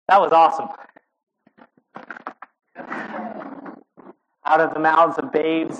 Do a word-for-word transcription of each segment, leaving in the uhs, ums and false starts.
That was awesome. Out of the mouths of babes,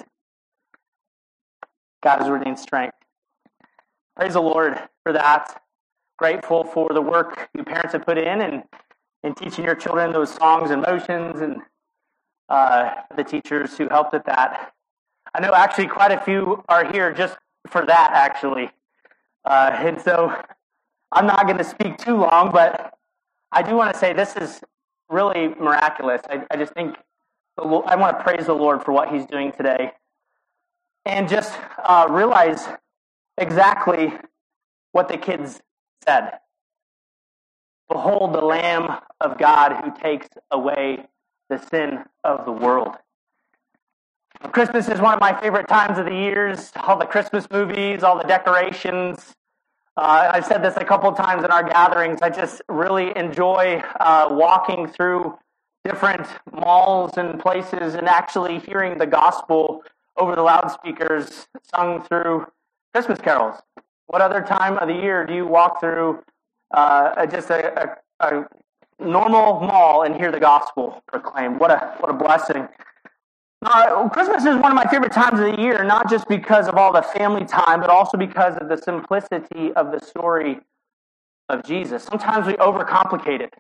God has ordained strength. Praise the Lord for that. Grateful for the work you parents have put in and in teaching your children those songs and motions, and uh, the teachers who helped with that. I know actually quite a few are here just for that, actually. Uh, and so I'm not going to speak too long, but I do want to say this is really miraculous. I, I just think I want to praise the Lord for what he's doing today. And just uh, realize exactly what the kids said. Behold the Lamb of God who takes away the sin of the world. Christmas is one of my favorite times of the years. All the Christmas movies, all the decorations. Uh, I've said this a couple of times in our gatherings. I just really enjoy uh, walking through different malls and places and actually hearing the gospel over the loudspeakers sung through Christmas carols. What other time of the year do you walk through uh, just a, a, a normal mall and hear the gospel proclaimed? What a what a blessing. Uh, Christmas is one of my favorite times of the year, not just because of all the family time, but also because of the simplicity of the story of Jesus. Sometimes we overcomplicate it.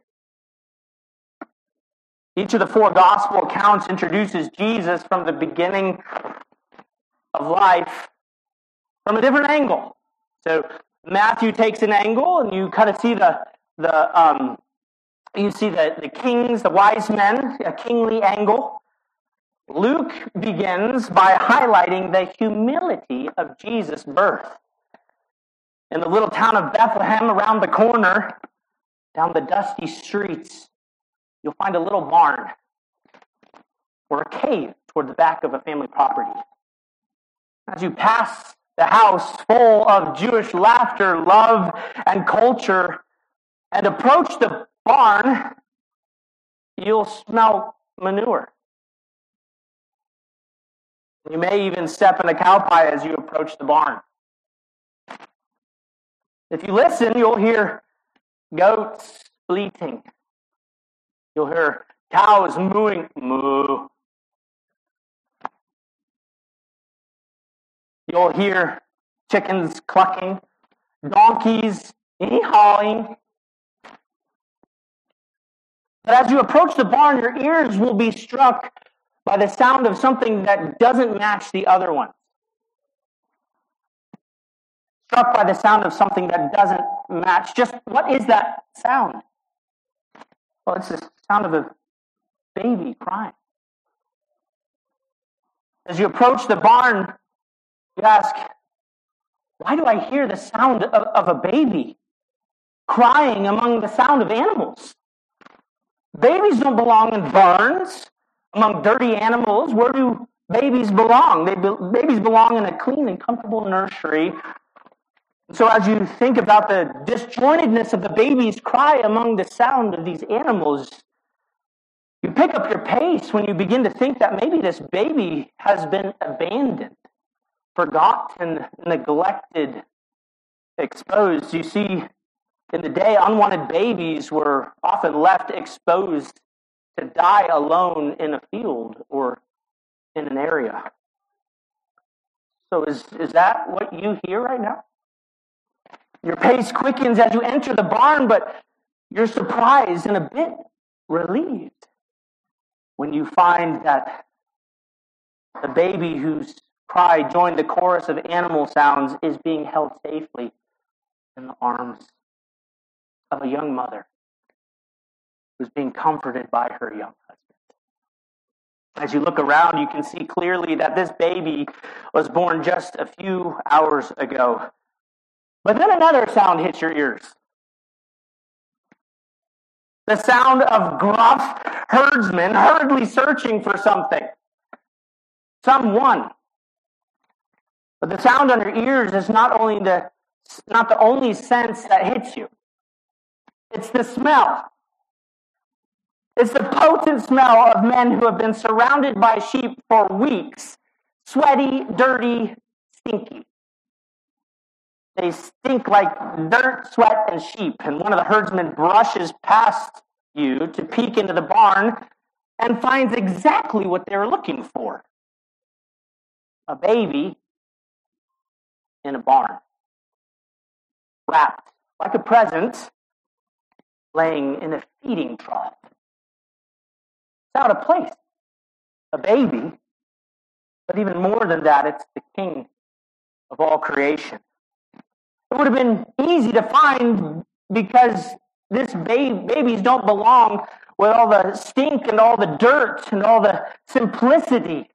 Each of the four gospel accounts introduces Jesus from the beginning of life from a different angle. So Matthew takes an angle, and you kind of see the the um, you see the, the kings, the wise men, a kingly angle. Luke begins by highlighting the humility of Jesus' birth. In the little town of Bethlehem, around the corner, down the dusty streets, you'll find a little barn or a cave toward the back of a family property. As you pass the house full of Jewish laughter, love, and culture, and approach the barn, you'll smell manure. You may even step in a cow pie as you approach the barn. If you listen, you'll hear goats bleating. You'll hear cows mooing, moo. You'll hear chickens clucking, donkeys ee-hawing. But as you approach the barn, your ears will be struck by the sound of something that doesn't match the other ones. Struck by the sound of something that doesn't match. Just what is that sound? Well, it's the sound of a baby crying. As you approach the barn, you ask, why do I hear the sound of, of a baby crying among the sound of animals? Babies don't belong in barns. Among dirty animals, where do babies belong? They be, babies belong in a clean and comfortable nursery. So as you think about the disjointedness of the baby's cry among the sound of these animals, you pick up your pace when you begin to think that maybe this baby has been abandoned, forgotten, neglected, exposed. You see, in the day, unwanted babies were often left exposed to die alone in a field or in an area. So is, is that what you hear right now? Your pace quickens as you enter the barn, but you're surprised and a bit relieved when you find that the baby whose cry joined the chorus of animal sounds is being held safely in the arms of a young mother who's being comforted by her young husband. As you look around, you can see clearly that this baby was born just a few hours ago. But then another sound hits your ears. The sound of gruff herdsmen hurriedly searching for something. Someone. But the sound on your ears is not only the not the only sense that hits you. It's the smell. It's the potent smell of men who have been surrounded by sheep for weeks. Sweaty, dirty, stinky. They stink like dirt, sweat, and sheep. And one of the herdsmen brushes past you to peek into the barn and finds exactly what they're looking for. A baby in a barn, wrapped like a present, laying in a feeding trough. It's out of place. A baby, but even more than that, it's the king of all creation. It would have been easy to find because this baby, babies don't belong with all the stink and all the dirt and all the simplicity.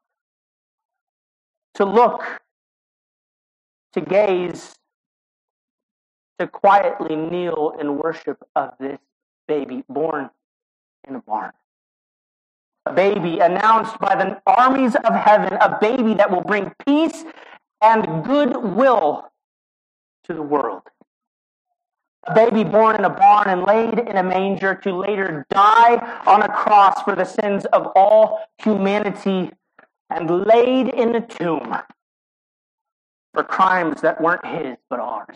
To look, to gaze, to quietly kneel in worship of this baby born in a barn. A baby announced by the armies of heaven, a baby that will bring peace and goodwill to the world. A baby born in a barn and laid in a manger to later die on a cross for the sins of all humanity and laid in a tomb for crimes that weren't his but ours.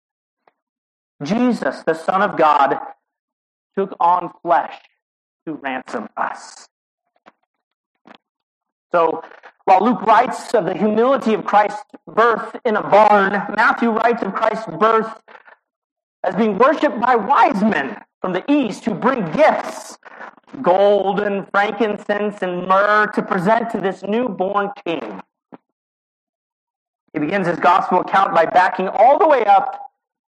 Jesus, the Son of God, took on flesh to ransom us. So, while Luke writes of the humility of Christ's birth in a barn, Matthew writes of Christ's birth as being worshipped by wise men from the east who bring gifts, gold and frankincense and myrrh, to present to this newborn king. He begins his gospel account by backing all the way up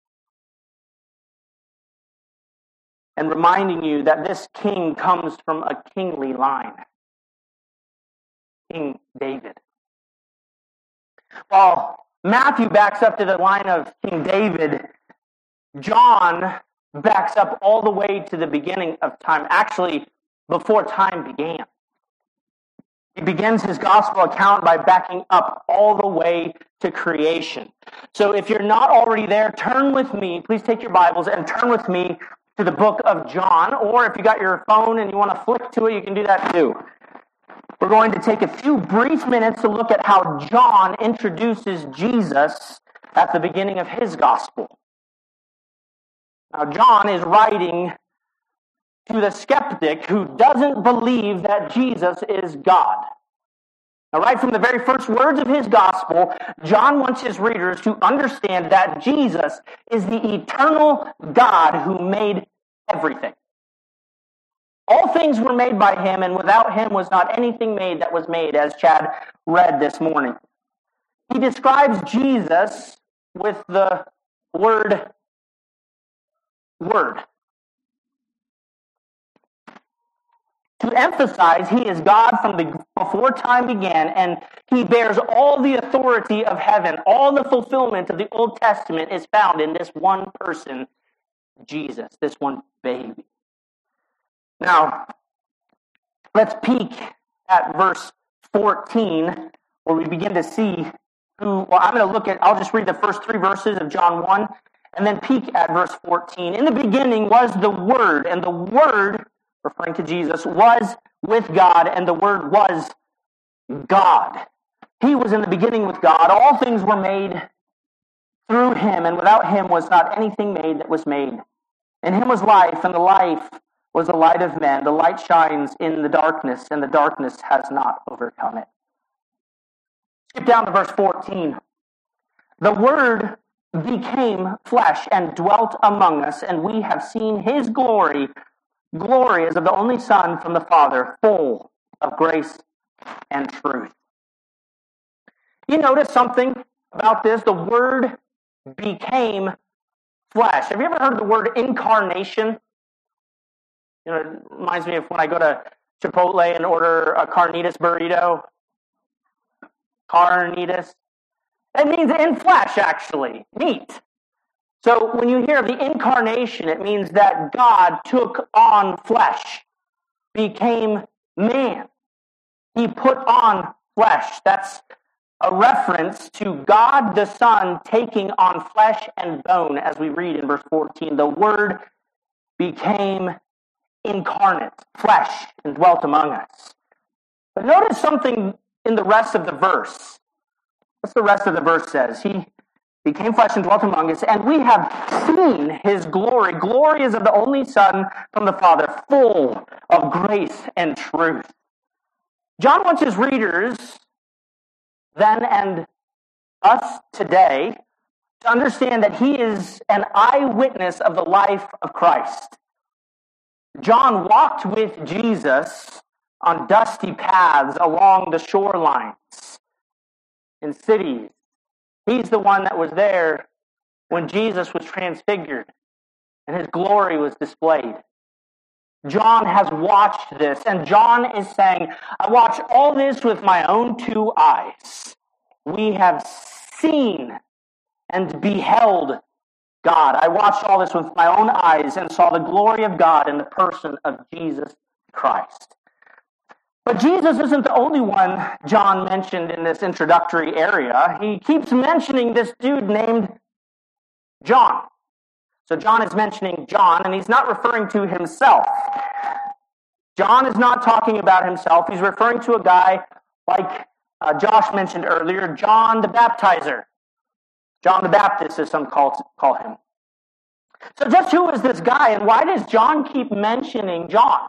and reminding you that this king comes from a kingly line. King David. While Matthew backs up to the line of King David, John backs up all the way to the beginning of time, actually before time began. He begins his gospel account by backing up all the way to creation. So if you're not already there, turn with me, please take your Bibles and turn with me to the book of John, or if you got your phone and you want to flick to it, you can do that too. We're going to take a few brief minutes to look at how John introduces Jesus at the beginning of his gospel. Now, John is writing to the skeptic who doesn't believe that Jesus is God. Now, right from the very first words of his gospel, John wants his readers to understand that Jesus is the eternal God who made everything. All things were made by him, and without him was not anything made that was made, as Chad read this morning. He describes Jesus with the word, word. To emphasize he is God from the, before time began, and he bears all the authority of heaven. All the fulfillment of the Old Testament is found in this one person, Jesus, this one baby. Now, let's peek at verse fourteen, where we begin to see who, well, I'm going to look at, I'll just read the first three verses of John one, and then peek at verse fourteen. In the beginning was the Word, and the Word, referring to Jesus, was with God, and the Word was God. He was in the beginning with God. All things were made through him, and without him was not anything made that was made. In him was life, and the life was the light of men. The light shines in the darkness, and the darkness has not overcome it. Skip down to verse fourteen. The Word became flesh and dwelt among us, and we have seen his glory, glory as of the only Son from the Father, full of grace and truth. You notice something about this? The Word became flesh. Have you ever heard of the word incarnation? You know, it reminds me of when I go to Chipotle and order a carnitas burrito. Carnitas. It means in flesh, actually. Meat. So when you hear of the incarnation, it means that God took on flesh, became man. He put on flesh. That's a reference to God the Son taking on flesh and bone, as we read in verse fourteen. The Word became incarnate, flesh, and dwelt among us. But notice something in the rest of the verse. What's the rest of the verse says? He became flesh and dwelt among us, and we have seen his glory. Glory is of the only Son from the Father, full of grace and truth. John wants his readers then and us today to understand that he is an eyewitness of the life of Christ. John walked with Jesus on dusty paths along the shorelines in cities. He's the one that was there when Jesus was transfigured and his glory was displayed. John has watched this, and John is saying, I watched all this with my own two eyes. We have seen and beheld God. I watched all this with my own eyes and saw the glory of God in the person of Jesus Christ. But Jesus isn't the only one John mentioned in this introductory area. He keeps mentioning this dude named John. So John is mentioning John, and he's not referring to himself. John is not talking about himself. He's referring to a guy like uh, Josh mentioned earlier, John the Baptizer. John the Baptist, as some call, call him. So just who is this guy, and why does John keep mentioning John?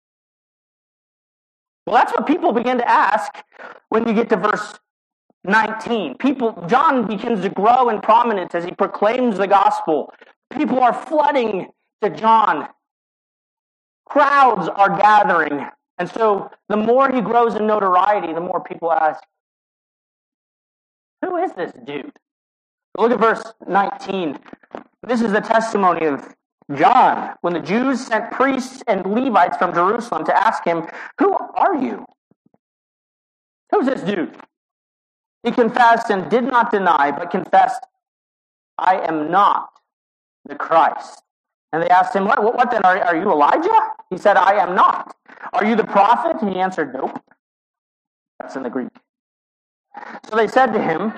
Well, that's what people begin to ask when you get to verse nineteen. People, John begins to grow in prominence as he proclaims the gospel. People are flooding to John. Crowds are gathering. And so the more he grows in notoriety, the more people ask, who is this dude? Look at verse nineteen. This is the testimony of John. When the Jews sent priests and Levites from Jerusalem to ask him, who are you? Who's this dude? He confessed and did not deny, but confessed, I am not the Christ. And they asked him, what, what then? Are, are you Elijah? He said, I am not. Are you the prophet? And he answered, nope. That's in the Greek. So they said to him,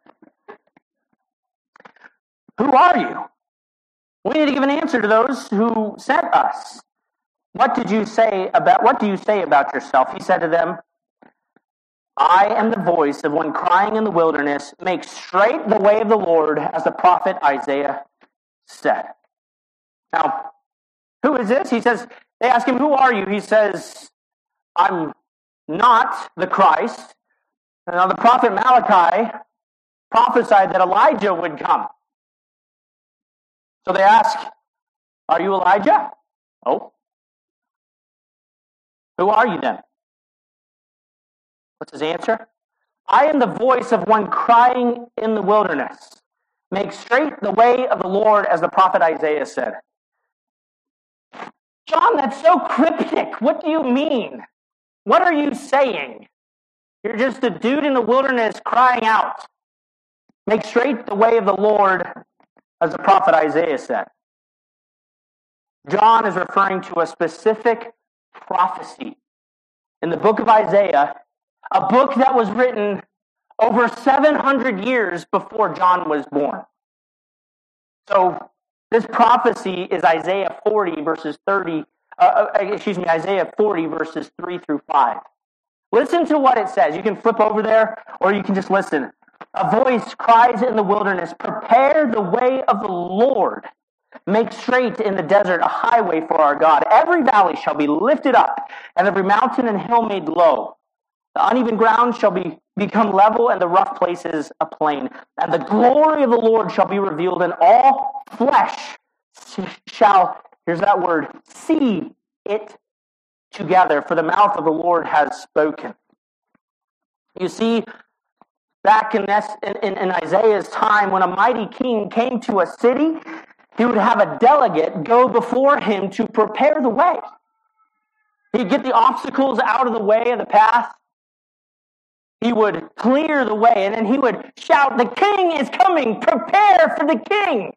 who are you? We need to give an answer to those who sent us. What did you say about, what do you say about yourself? He said to them, I am the voice of one crying in the wilderness, make straight the way of the Lord, as the prophet Isaiah said. Now, who is this? He says, they ask him, who are you? He says, I'm not the Christ. Now, the prophet Malachi prophesied that Elijah would come. So they ask, are you Elijah? Oh. Who are you then? What's his answer? I am the voice of one crying in the wilderness. Make straight the way of the Lord, as the prophet Isaiah said. John, that's so cryptic. What do you mean? What are you saying? You're just a dude in the wilderness crying out. Make straight the way of the Lord, as the prophet Isaiah said. John is referring to a specific prophecy in the book of Isaiah, a book that was written over seven hundred years before John was born. So this prophecy is Isaiah forty verses thirty, uh, excuse me, Isaiah forty verses three through five. Listen to what it says. You can flip over there, or you can just listen. A voice cries in the wilderness, prepare the way of the Lord. Make straight in the desert a highway for our God. Every valley shall be lifted up, and every mountain and hill made low. The uneven ground shall be become level, and the rough places a plain. And the glory of the Lord shall be revealed, and all flesh shall, here's that word, see it together, for the mouth of the Lord has spoken. You see, back in, this, in, in Isaiah's time, when a mighty king came to a city, he would have a delegate go before him to prepare the way. He'd get the obstacles out of the way of the path. He would clear the way, and then he would shout, the king is coming, prepare for the king.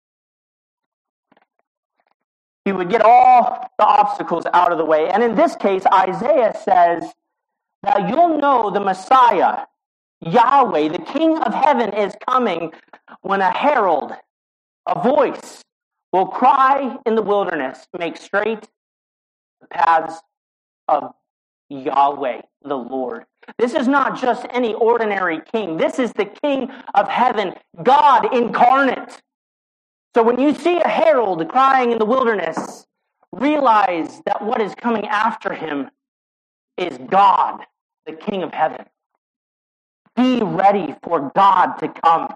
He would get all the obstacles out of the way. And in this case, Isaiah says that you'll know the Messiah, Yahweh, the King of heaven, is coming when a herald, a voice, will cry in the wilderness, make straight the paths of Yahweh, the Lord. This is not just any ordinary king. This is the King of heaven, God incarnate. So when you see a herald crying in the wilderness, realize that what is coming after him is God, the King of heaven. Be ready for God to come.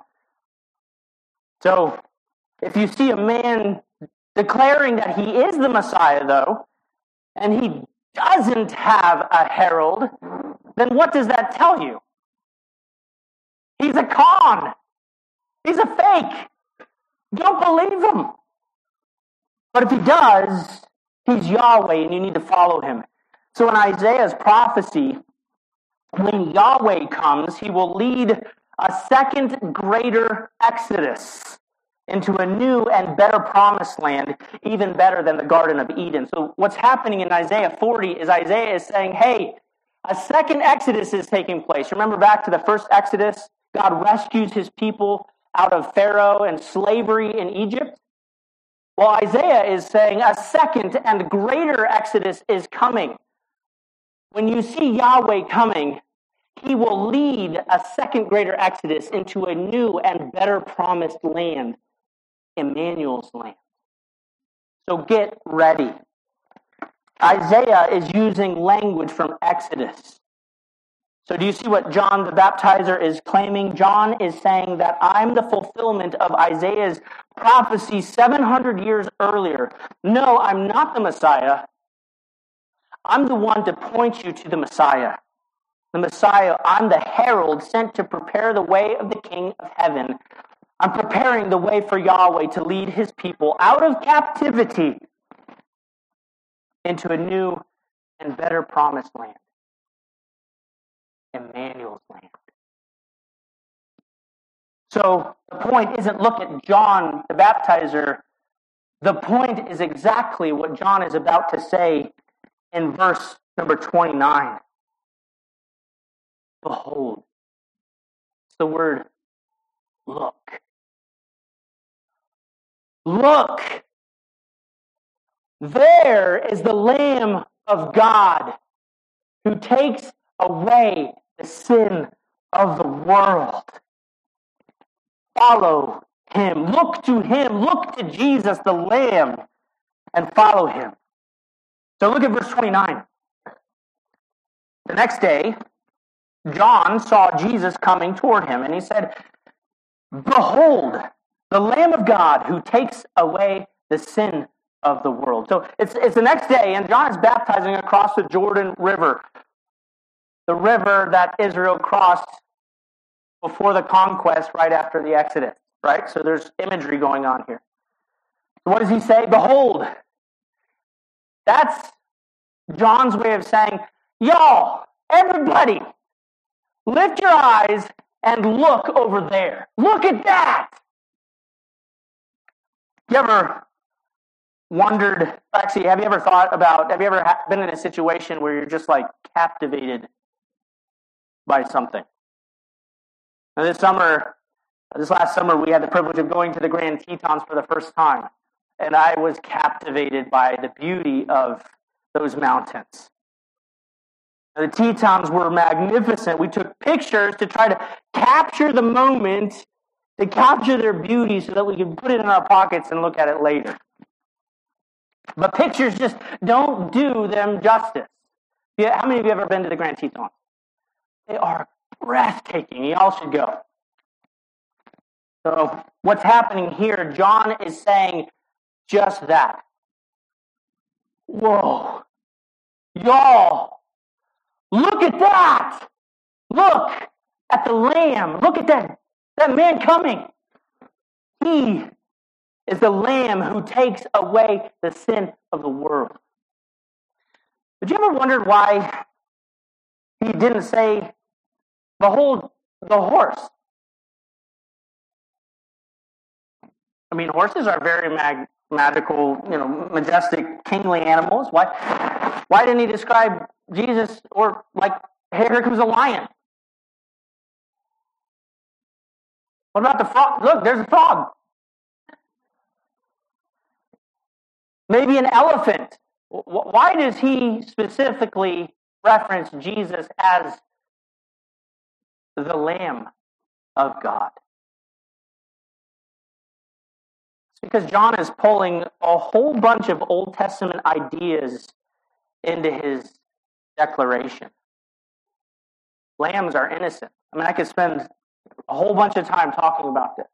So if you see a man declaring that he is the Messiah, though, and he doesn't have a herald, then what does that tell you? He's a con. He's a fake. Don't believe him. But if he does, he's Yahweh, and you need to follow him. So in Isaiah's prophecy, when Yahweh comes, he will lead a second greater exodus into a new and better promised land, even better than the Garden of Eden. So what's happening in Isaiah forty is Isaiah is saying, hey, a second exodus is taking place. Remember back to the first exodus? God rescues his people out of Pharaoh and slavery in Egypt. Well, Isaiah is saying a second and greater exodus is coming. When you see Yahweh coming, he will lead a second greater exodus into a new and better promised land, Emmanuel's land. So get ready. Isaiah is using language from Exodus. So do you see what John the Baptizer is claiming? John is saying that I'm the fulfillment of Isaiah's prophecy seven hundred years earlier. No, I'm not the Messiah. I'm the one to point you to the Messiah. The Messiah, I'm the herald sent to prepare the way of the King of heaven. I'm preparing the way for Yahweh to lead his people out of captivity into a new and better promised land. Emmanuel's land. So the point isn't look at John the Baptizer. The point is exactly what John is about to say in verse number twenty-nine. Behold. It's the word look. Look. There is the Lamb of God who takes away the sin of the world. Follow him. Look to him. Look to Jesus, the Lamb, and follow him. So look at verse twenty-nine. The next day, John saw Jesus coming toward him, and he said, behold, the Lamb of God who takes away the sin of the world. So it's, it's the next day, and John is baptizing across the Jordan River, the river that Israel crossed before the conquest, right after the Exodus, right? So there's imagery going on here. So what does he say? Behold. That's John's way of saying, y'all, everybody, lift your eyes and look over there. Look at that. You ever wondered, actually, have you ever thought about, have you ever been in a situation where you're just like captivated by something? Now this summer, this last summer, we had the privilege of going to the Grand Tetons for the first time. And I was captivated by the beauty of those mountains. The Tetons were magnificent. We took pictures to try to capture the moment, to capture their beauty so that we could put it in our pockets and look at it later. But pictures just don't do them justice. Yeah, how many of you have ever been to the Grand Tetons? They are breathtaking. You all should go. So what's happening here, John is saying just that. Whoa. Y'all. Look at that! Look at the Lamb. Look at that, that man coming. He is the Lamb who takes away the sin of the world. But you ever wondered why he didn't say, behold the horse? I mean, horses are very mag- magical, you know, majestic, kingly animals. Why, why didn't he describe Jesus, or like, hey, here comes a lion? What about the frog? Look, there's a frog. Maybe an elephant. Why does he specifically reference Jesus as the Lamb of God. It's because John is pulling a whole bunch of Old Testament ideas into his declaration. Lambs are innocent. I mean, I could spend a whole bunch of time talking about this.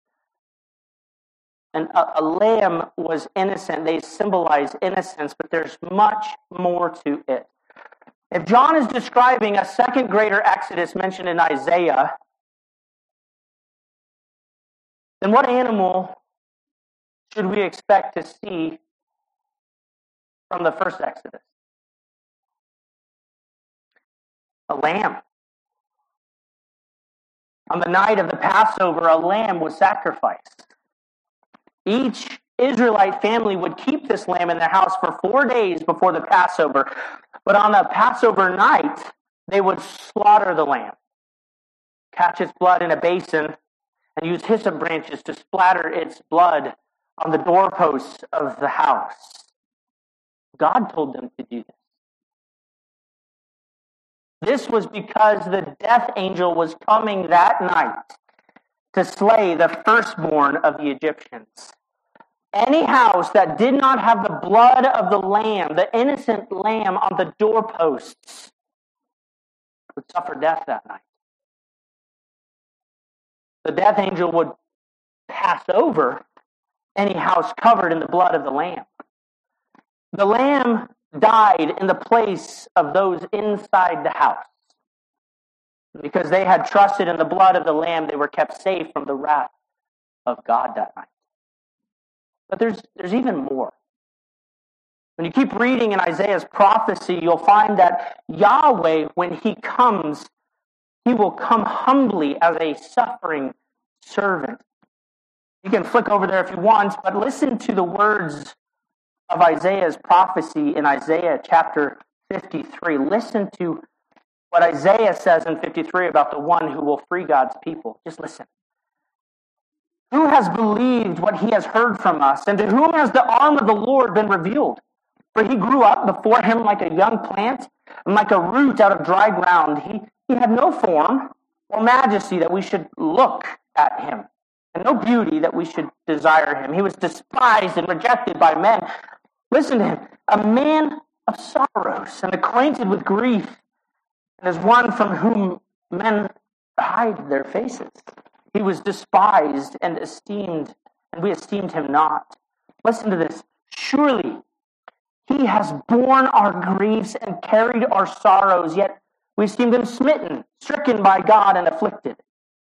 And a, a lamb was innocent. They symbolize innocence, but there's much more to it. If John is describing a second greater exodus mentioned in Isaiah, then what animal should we expect to see from the first exodus? A lamb. On the night of the Passover, a lamb was sacrificed. Each Israelite family would keep this lamb in their house for four days before the Passover. But on the Passover night, they would slaughter the lamb, catch its blood in a basin, and use hyssop branches to splatter its blood on the doorposts of the house. God told them to do this. This was because the death angel was coming that night to slay the firstborn of the Egyptians. Any house that did not have the blood of the lamb, the innocent lamb on the doorposts, would suffer death that night. The death angel would pass over any house covered in the blood of the lamb. The lamb died in the place of those inside the house. Because they had trusted in the blood of the lamb, they were kept safe from the wrath of God that night. But there's, there's even more. When you keep reading in Isaiah's prophecy, you'll find that Yahweh, when he comes, he will come humbly as a suffering servant. You can flick over there if you want, but listen to the words of Isaiah's prophecy in Isaiah chapter fifty-three. Listen to what Isaiah says in fifty-three about the one who will free God's people. Just listen. Who has believed what he has heard from us, and to whom has the arm of the Lord been revealed? For he grew up before him like a young plant, and like a root out of dry ground. He, he had no form or majesty that we should look at him, and no beauty that we should desire him. He was despised and rejected by men. Listen to him, a man of sorrows and acquainted with grief, and as one from whom men hide their faces. He was despised and esteemed, and we esteemed him not. Listen to this. Surely he has borne our griefs and carried our sorrows, yet we esteemed him smitten, stricken by God, and afflicted.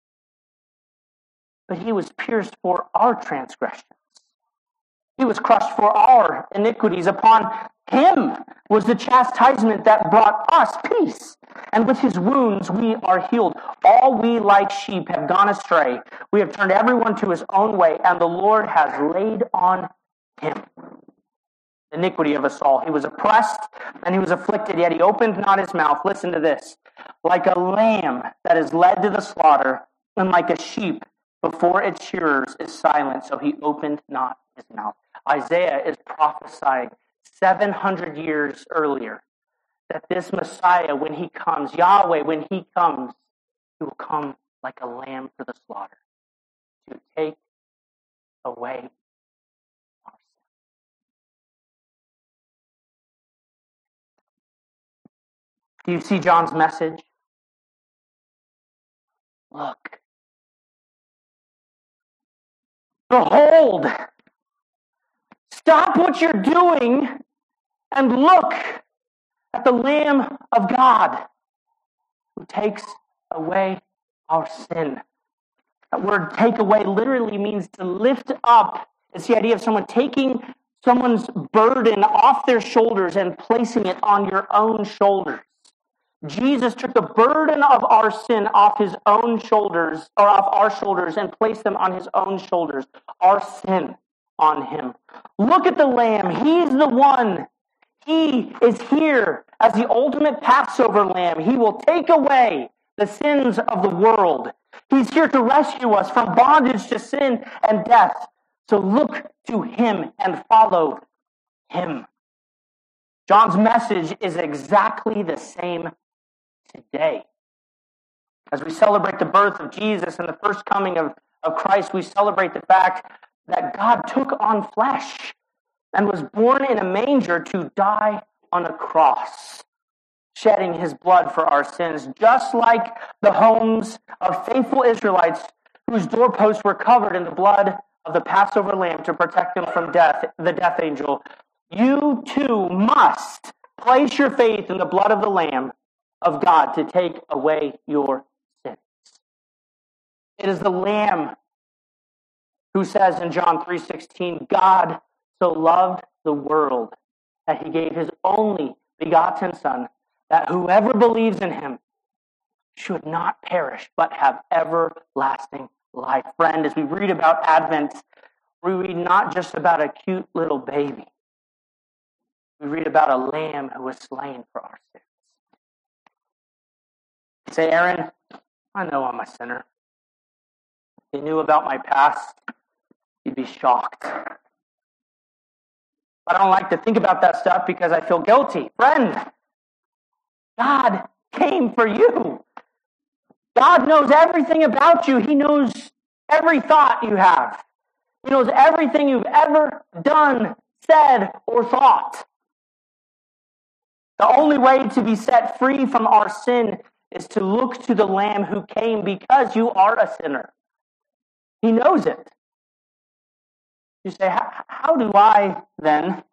But he was pierced for our transgressions. He was crushed for our iniquities. Upon him was the chastisement that brought us peace. And with his wounds we are healed. All we like sheep have gone astray. We have turned everyone to his own way, and the Lord has laid on him the iniquity of us all. He was oppressed and he was afflicted, yet he opened not his mouth. Listen to this. Like a lamb that is led to the slaughter, and like a sheep before its shearers is silent, so he opened not his mouth. Isaiah is prophesying seven hundred years earlier that this Messiah, when he comes, Yahweh, when he comes, he will come like a lamb for the slaughter to take away our sin. Do you see John's message? Look. Behold. Stop what you're doing and look at the Lamb of God who takes away our sin. That word take away literally means to lift up. It's the idea of someone taking someone's burden off their shoulders and placing it on your own shoulders. Jesus took the burden of our sin off his own shoulders, or off our shoulders, and placed them on his own shoulders. Our sin on him. Look at the Lamb. He's the one. He is here as the ultimate Passover lamb. He will take away the sins of the world. He's here to rescue us from bondage to sin and death. So look to him and follow him. John's message is exactly the same today. As we celebrate the birth of Jesus and the first coming of, of Christ, we celebrate the fact that God took on flesh and was born in a manger to die on a cross, shedding his blood for our sins, just like the homes of faithful Israelites whose doorposts were covered in the blood of the Passover lamb to protect them from death, the death angel. You too must place your faith in the blood of the Lamb of God to take away your sins. It is the Lamb who says in John three sixteen, God so loved the world that he gave his only begotten Son, that whoever believes in him should not perish, but have everlasting life. Friend, as we read about Advent, we read not just about a cute little baby. We read about a lamb who was slain for our sins. You say, Aaron, I know I'm a sinner. If you knew about my past, you'd be shocked. I don't like to think about that stuff because I feel guilty. Friend, God came for you. God knows everything about you. He knows every thought you have. He knows everything you've ever done, said, or thought. The only way to be set free from our sin is to look to the Lamb who came because you are a sinner. He knows it. You say, how do I then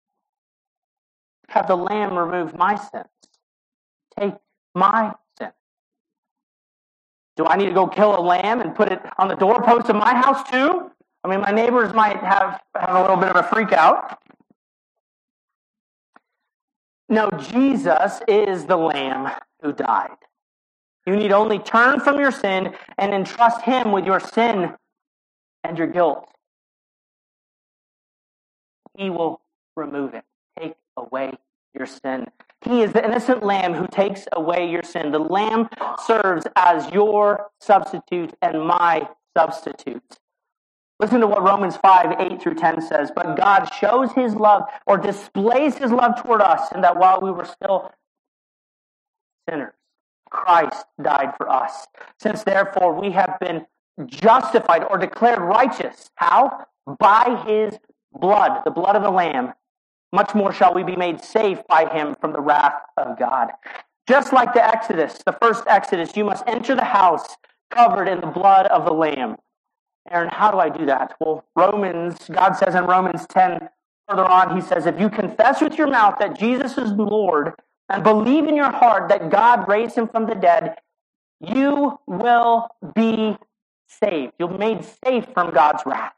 have the Lamb remove my sins? Take my sin. Do I need to go kill a lamb and put it on the doorpost of my house too? I mean, my neighbors might have, have a little bit of a freak out. No, Jesus is the Lamb who died. You need only turn from your sin and entrust him with your sin and your guilt. He will remove it, take away your sin. He is the innocent Lamb who takes away your sin. The Lamb serves as your substitute and my substitute. Listen to what Romans five, eight through ten says. But God shows his love or displays his love toward us in that while we were still sinners, Christ died for us. Since therefore we have been justified or declared righteous. How? By his blood, the blood of the Lamb. Much more shall we be made safe by him from the wrath of God. Just like the Exodus, the first Exodus, you must enter the house covered in the blood of the Lamb. Aaron, how do I do that? Well, Romans, God says in Romans ten, further on, he says, if you confess with your mouth that Jesus is Lord and believe in your heart that God raised him from the dead, you will be saved. You'll be made safe from God's wrath.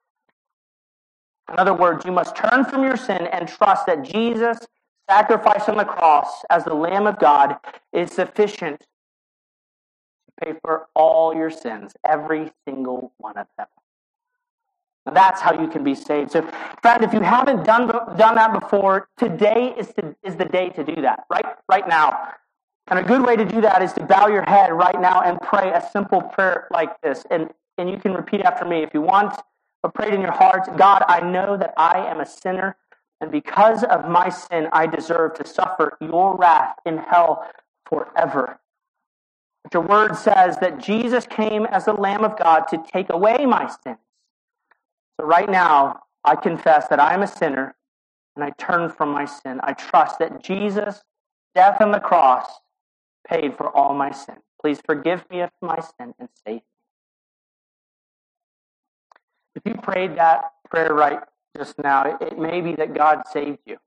In other words, you must turn from your sin and trust that Jesus' sacrifice on the cross as the Lamb of God is sufficient to pay for all your sins, every single one of them. And that's how you can be saved. So, friend, if you haven't done, done that before, today is, to, is the day to do that, right, right now. And a good way to do that is to bow your head right now and pray a simple prayer like this. And, and you can repeat after me if you want. But pray it in your heart. God, I know that I am a sinner, and because of my sin, I deserve to suffer your wrath in hell forever. But your word says that Jesus came as the Lamb of God to take away my sins. So right now, I confess that I am a sinner, and I turn from my sin. I trust that Jesus' death on the cross paid for all my sin. Please forgive me of my sin and save me. If you prayed that prayer right just now, it, it may be that God saved you.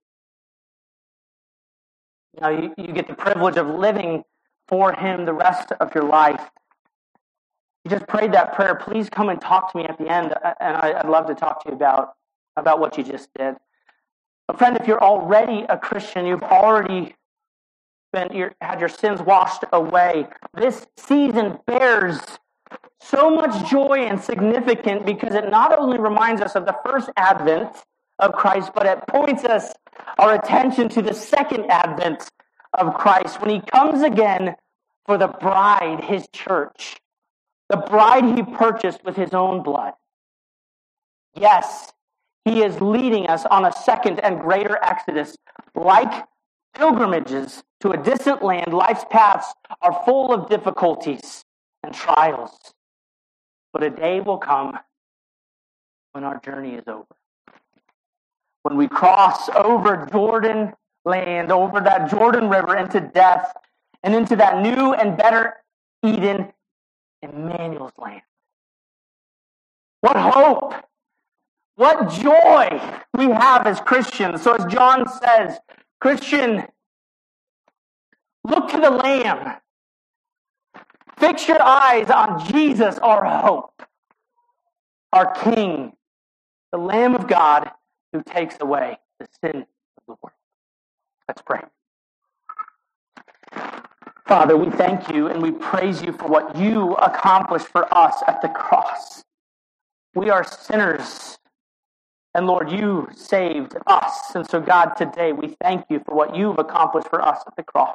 Now you, you get the privilege of living for him the rest of your life. You just prayed that prayer. Please come and talk to me at the end, and I, I'd love to talk to you about, about what you just did. But friend, if you're already a Christian, you've already been you're, had your sins washed away, this season bears so much joy and significant because it not only reminds us of the first advent of Christ, but it points us our attention to the second advent of Christ when he comes again for the bride, his church, the bride he purchased with his own blood. Yes, he is leading us on a second and greater exodus, Like pilgrimages to a distant land, life's paths are full of difficulties and trials. But a day will come when our journey is over. When we cross over Jordan land, over that Jordan River into death, and into that new and better Eden, Emmanuel's land. What hope! What joy we have as Christians. So as John says, Christian, look to the Lamb. Fix your eyes on Jesus, our hope, our King, the Lamb of God who takes away the sin of the world. Let's pray. Father, we thank you and we praise you for what you accomplished for us at the cross. We are sinners, and Lord, you saved us. And so, God, today we thank you for what you've accomplished for us at the cross.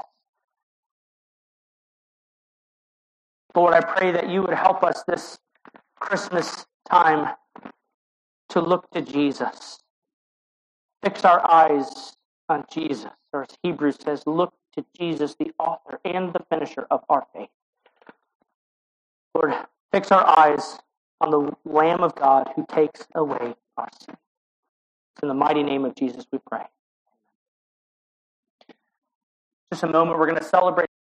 Lord, I pray that you would help us this Christmas time to look to Jesus. Fix our eyes on Jesus. Or as Hebrews says, look to Jesus, the author and the finisher of our faith. Lord, fix our eyes on the Lamb of God who takes away our sin. In the mighty name of Jesus we pray. Just a moment, we're going to celebrate